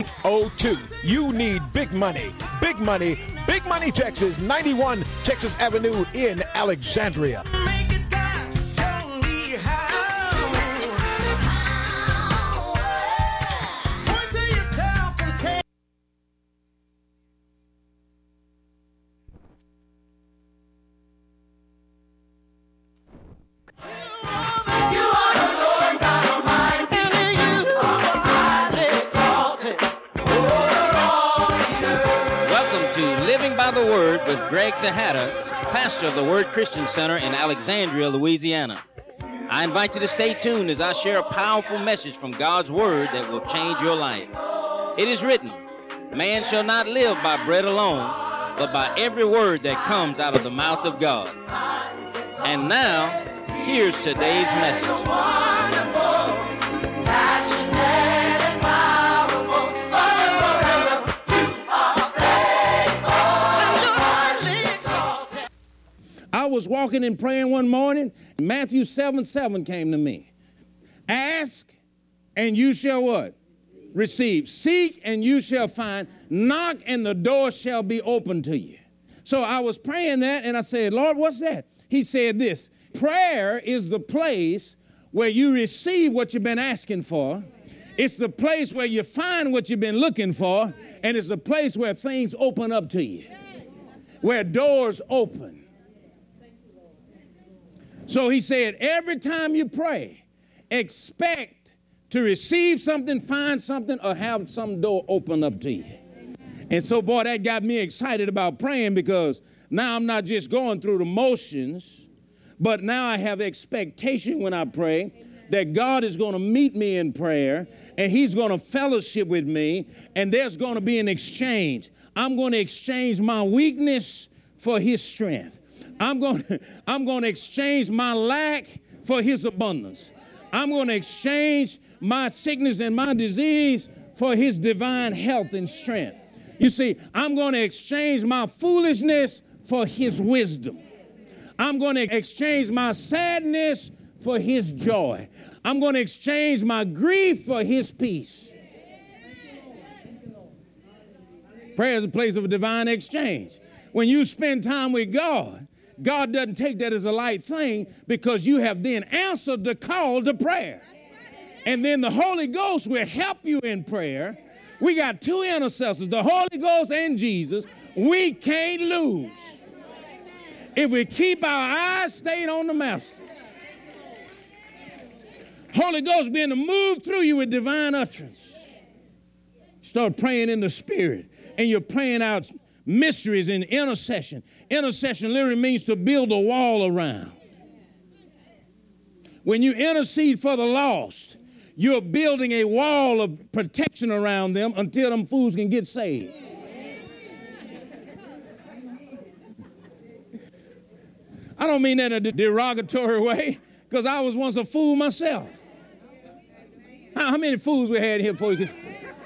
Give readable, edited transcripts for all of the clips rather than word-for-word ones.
02. You need big money. Big money. Big Money Texas, 91 Texas Avenue in Alexandria. The Word with Greg Tejada, pastor of the Word Christian Center in Alexandria, Louisiana. I invite you to stay tuned as I share a powerful message from God's Word that will change your life. It is written, man shall not live by bread alone, but by every word that comes out of the mouth of God. And now, here's today's message. I was walking and praying one morning. Matthew 7:7 came to me. Ask, and you shall what? Receive. Seek, and you shall find. Knock, and the door shall be open to you. So I was praying that, and I said, Lord, what's that? He said this. Prayer is the place where you receive what you've been asking for. It's the place where you find what you've been looking for, and it's the place where things open up to you, where doors open. So he said, every time you pray, expect to receive something, find something, or have some door open up to you. And so, boy, that got me excited about praying, because now I'm not just going through the motions, but now I have expectation when I pray that God is going to meet me in prayer, and he's going to fellowship with me, and there's going to be an exchange. I'm going to exchange my weakness for his strength. I'm going to exchange my lack for his abundance. I'm going to exchange my sickness and my disease for his divine health and strength. You see, I'm going to exchange my foolishness for his wisdom. I'm going to exchange my sadness for his joy. I'm going to exchange my grief for his peace. Prayer is a place of a divine exchange. When you spend time with God, God doesn't take that as a light thing, because you have then answered the call to prayer. And then the Holy Ghost will help you in prayer. We got two intercessors, the Holy Ghost and Jesus. We can't lose if we keep our eyes stayed on the Master. Holy Ghost being to move through you with divine utterance. Start praying in the Spirit, and you're praying out mysteries in intercession. Intercession literally means to build a wall around. When you intercede for the lost, you're building a wall of protection around them until them fools can get saved. I don't mean that in a derogatory way, because I was once a fool myself. How many fools we had here before you could?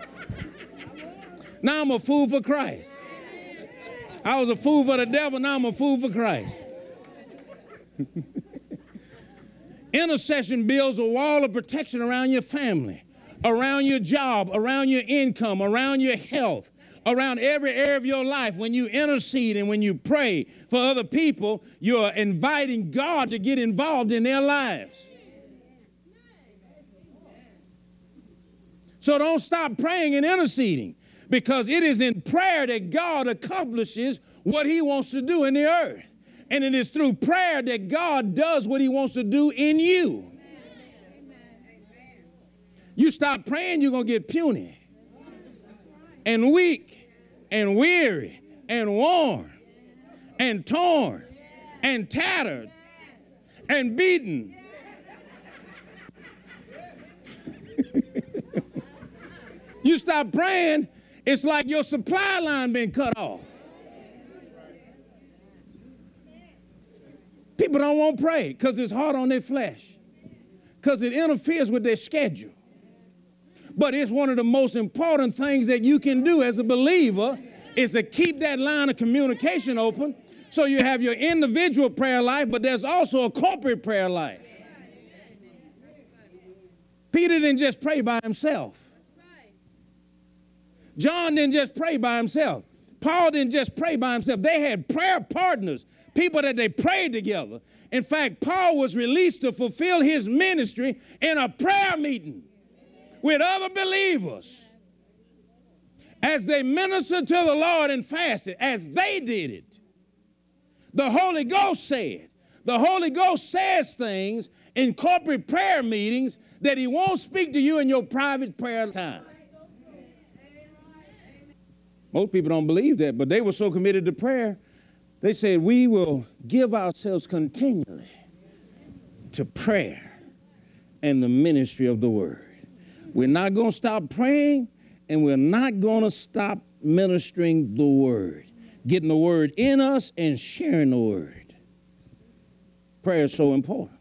Now I'm a fool for Christ. I was a fool for the devil, now I'm a fool for Christ. Intercession builds a wall of protection around your family, around your job, around your income, around your health, around every area of your life. When you intercede and when you pray for other people, you're inviting God to get involved in their lives. So don't stop praying and interceding, because it is in prayer that God accomplishes what he wants to do in the earth. And it is through prayer that God does what he wants to do in you. You stop praying, you're going to get puny and weak and weary and worn and torn and tattered and beaten. You stop praying, it's like your supply line been cut off. People don't want to pray because it's hard on their flesh, because it interferes with their schedule. But it's one of the most important things that you can do as a believer, is to keep that line of communication open, so you have your individual prayer life, but there's also a corporate prayer life. Peter didn't just pray by himself. John didn't just pray by himself. Paul didn't just pray by himself. They had prayer partners, people that they prayed together. In fact, Paul was released to fulfill his ministry in a prayer meeting with other believers as they ministered to the Lord and fasted, as they did it. The Holy Ghost said. The Holy Ghost says things in corporate prayer meetings that he won't speak to you in your private prayer time. Most people don't believe that, but they were so committed to prayer, they said, we will give ourselves continually to prayer and the ministry of the word. We're not going to stop praying, and we're not going to stop ministering the word, getting the word in us and sharing the word. Prayer is so important.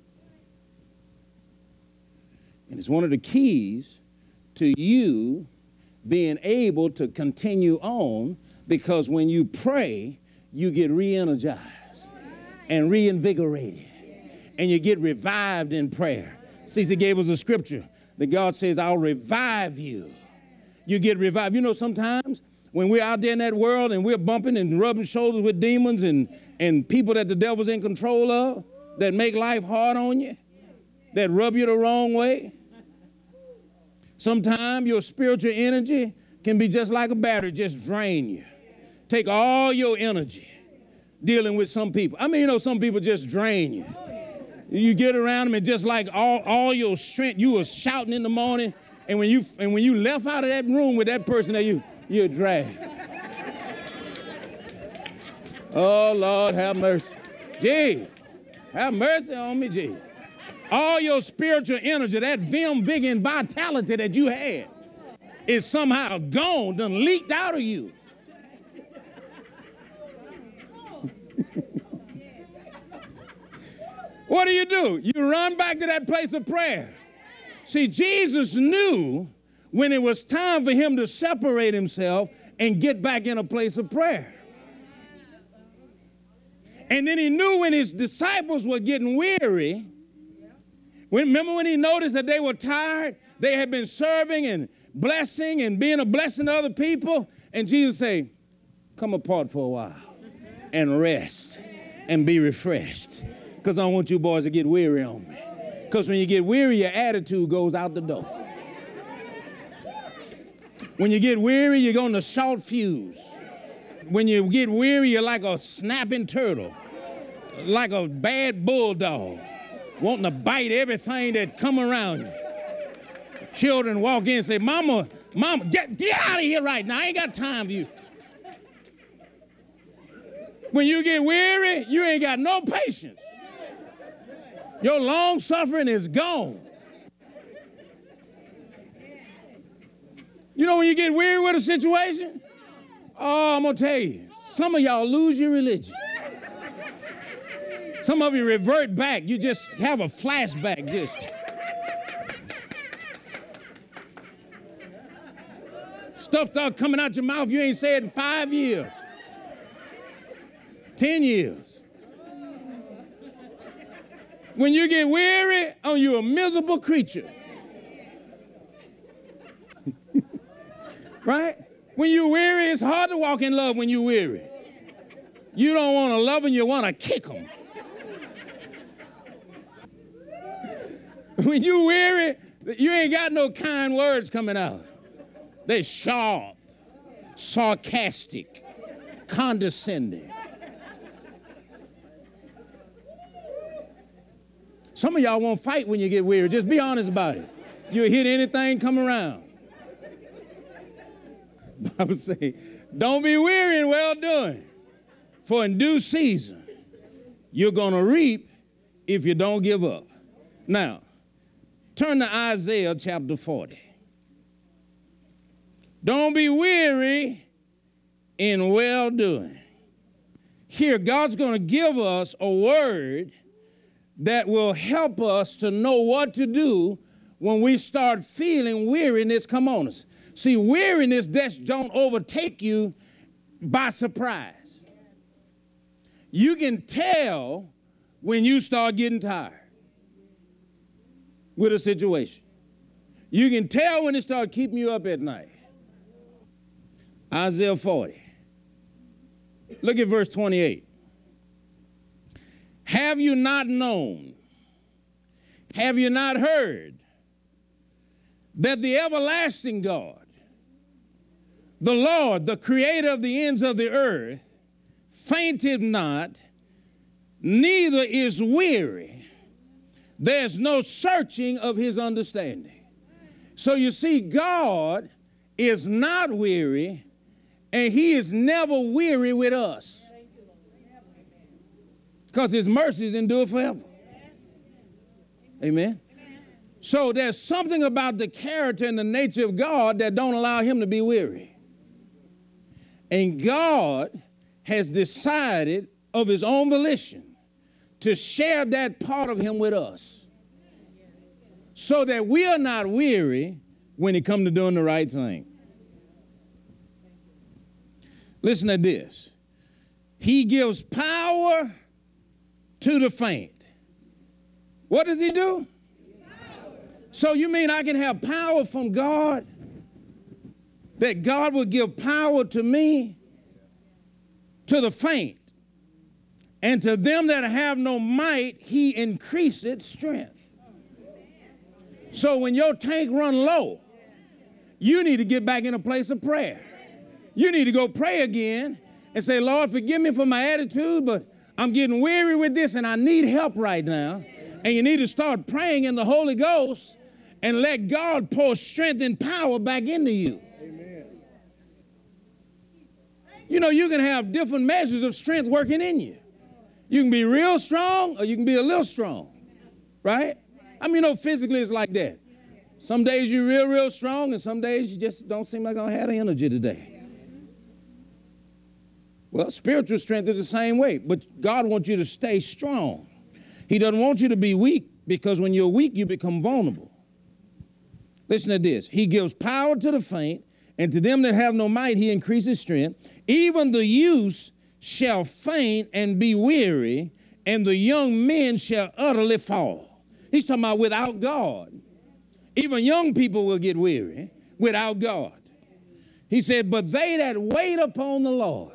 And it's one of the keys to you being able to continue on, because when you pray, you get re-energized and reinvigorated, and you get revived in prayer. Caesar gave us a scripture that God says, I'll revive you. You get revived. You know, sometimes when we're out there in that world and we're bumping and rubbing shoulders with demons and people that the devil's in control of, that make life hard on you, that rub you the wrong way, sometimes your spiritual energy can be just like a battery, just drain you. Take all your energy dealing with some people. I mean, you know, some people just drain you. You get around them and just like all your strength, you were shouting in the morning, and when you left out of that room with that person that you're dragged. Oh, Lord, have mercy. Gee, have mercy on me, gee. All your spiritual energy, that vim, vigor, and vitality that you had is somehow gone, done leaked out of you. What do? You run back to that place of prayer. See, Jesus knew when it was time for him to separate himself and get back in a place of prayer. And then he knew when his disciples were getting weary. Remember when he noticed that they were tired? They had been serving and blessing and being a blessing to other people. And Jesus said, come apart for a while and rest and be refreshed, because I don't want you boys to get weary on me. Because when you get weary, your attitude goes out the door. When you get weary, you're going to short fuse. When you get weary, you're like a snapping turtle, like a bad bulldog, wanting to bite everything that come around you. Children walk in and say, Mama, get out of here right now. I ain't got time for you. When you get weary, you ain't got no patience. Your long suffering is gone. You know when you get weary with a situation? Oh, I'm going to tell you, some of y'all lose your religion. Some of you revert back. You just have a flashback. Just. Stuff start coming out your mouth you ain't said in 5 years. 10 years. When you get weary, oh, you're a miserable creature. Right? When you're weary, it's hard to walk in love when you're weary. You don't want to love them, you want to kick them. When you're weary, you ain't got no kind words coming out. They're sharp, sarcastic, condescending. Some of y'all won't fight when you get weary. Just be honest about it. You'll hit anything come around. The Bible says, don't be weary in well-doing, for in due season you're going to reap if you don't give up. Now, turn to Isaiah chapter 40. Don't be weary in well-doing. Here, God's going to give us a word that will help us to know what to do when we start feeling weariness come on us. See, weariness just don't overtake you by surprise. You can tell when you start getting tired with a situation. You can tell when it starts keeping you up at night. Isaiah 40. Look at verse 28. Have you not known? Have you not heard that the everlasting God, the Lord, the creator of the ends of the earth, fainteth not, neither is weary. There's no searching of his understanding. So you see, God is not weary, and he is never weary with us, because his mercies endure forever. Amen. So there's something about the character and the nature of God that don't allow him to be weary. And God has decided of his own volition to share that part of him with us, so that we are not weary when it comes to doing the right thing. Listen to this. He gives power to the faint. What does he do? So you mean I can have power from God? That God will give power to me, to the faint, and to them that have no might, he increaseth strength. So when your tank run low, you need to get back in a place of prayer. You need to go pray again and say, Lord, forgive me for my attitude, but I'm getting weary with this and I need help right now. And you need to start praying in the Holy Ghost and let God pour strength and power back into you. Amen. You know, you can have different measures of strength working in you. You can be real strong or you can be a little strong, right? I mean, you know, physically it's like that. Some days you're real strong, and some days you just don't seem like I have the energy today. Well, spiritual strength is the same way, but God wants you to stay strong. He doesn't want you to be weak, because when you're weak, you become vulnerable. Listen to this. He gives power to the faint, and to them that have no might, he increases strength. Even the youth shall faint and be weary, and the young men shall utterly fall. He's talking about without God. Even young people will get weary without God. He said, but they that wait upon the Lord,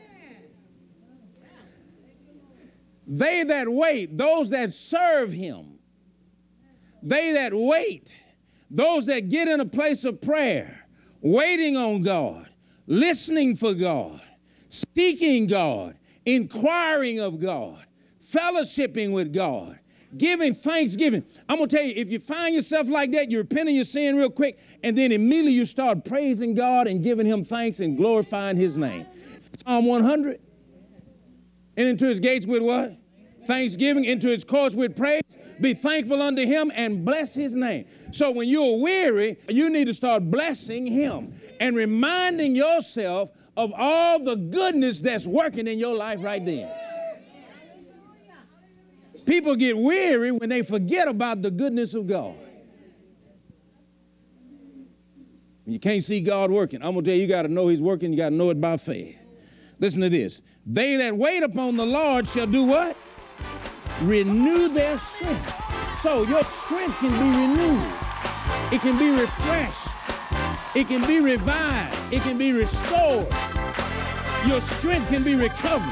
they that wait, those that serve him, they that wait, those that get in a place of prayer, waiting on God, listening for God, seeking God, inquiring of God, fellowshipping with God, giving thanksgiving. I'm going to tell you, if you find yourself like that, you repent of your sin real quick, and then immediately you start praising God and giving him thanks and glorifying his name. Psalm 100. And into his gates with what? Thanksgiving. Into his courts with praise. Be thankful unto him and bless his name. So when you're weary, you need to start blessing him and reminding yourself of all the goodness that's working in your life right then. People get weary when they forget about the goodness of God. You can't see God working. I'm going to tell you, you got to know he's working. You got to know it by faith. Listen to this. They that wait upon the Lord shall do what? Renew their strength. So your strength can be renewed. It can be refreshed. It can be revived. It can be restored. Your strength can be recovered.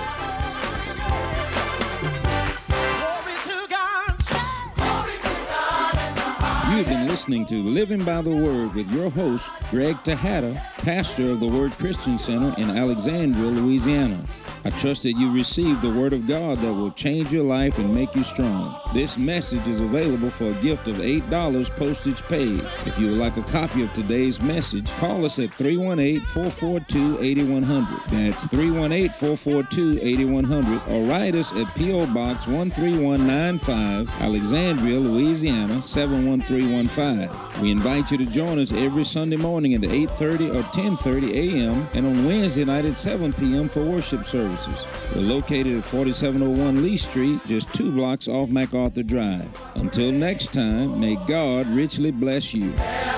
You've been listening to Living by the Word with your host, Greg Tejada, pastor of the Word Christian Center in Alexandria, Louisiana. I trust that you received the Word of God that will change your life and make you strong. This message is available for a gift of $8 postage paid. If you would like a copy of today's message, call us at 318-442-8100. That's 318-442-8100, or write us at P.O. Box 13195, Alexandria, Louisiana 71315. We invite you to join us every Sunday morning at 8:30 or 10:30 a.m. and on Wednesday night at 7 p.m. for worship services. We're located at 4701 Lee Street, just 2 blocks off MacArthur Drive. Until next time, may God richly bless you.